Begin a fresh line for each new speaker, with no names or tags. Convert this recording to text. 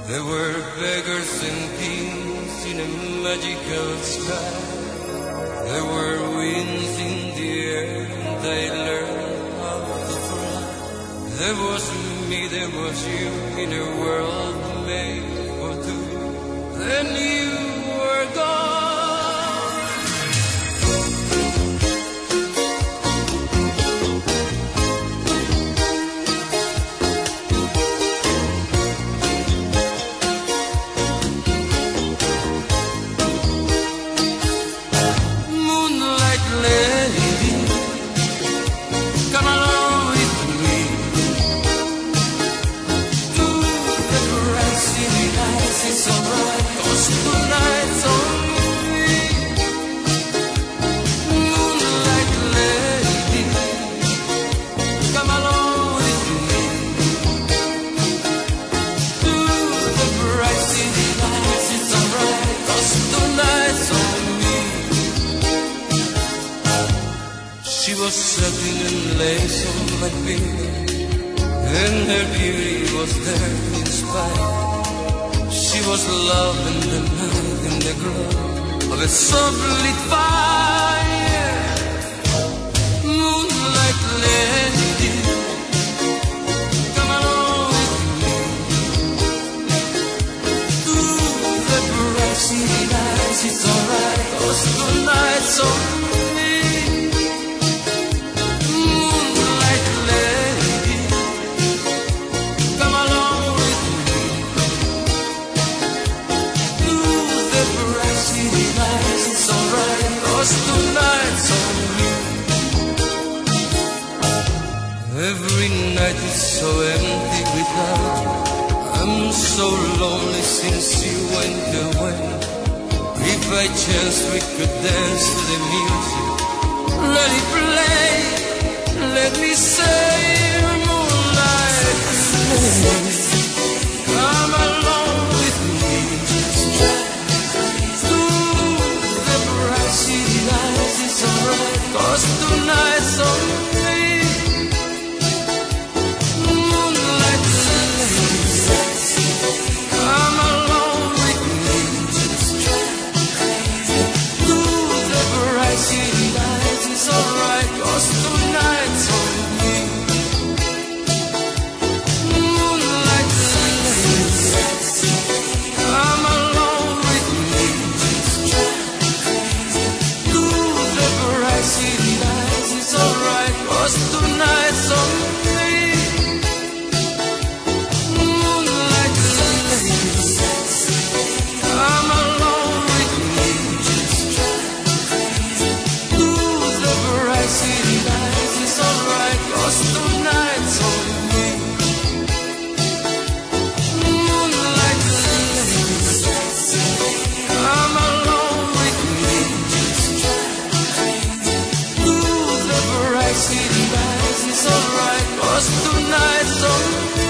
There were beggars and kings in a magical sky. There were winds in the air and they learned how to fly. There was me, there was you in a world made for two. Then you were gone. She was satin and lace on my finger, and her beauty was there in spite. She was love in the night, in the glow of a soft-lit fire. Moonlight lady, come along with me to the bright city lights. It's alright, 'cause tonight's on me. Tonight's on me. Every night is so empty without you. I'm so lonely since you went away. If by chance we could dance to the music, let it play. Let me say, moonlight, come along with me. It's alright, 'cause tonight's on me. Moonlight lady, come along with me to the bright city lights. It's alright, 'cause tonight's on me. Moonlight lady, come along with me. City lights, it's alright, 'cause tonight's on me. Moonlight lady, come along with me to the bright city lights. It's alright, 'cause tonight's on me. Moonlight lady, come along with me. City lights, it's alright, 'cause tonight's on me.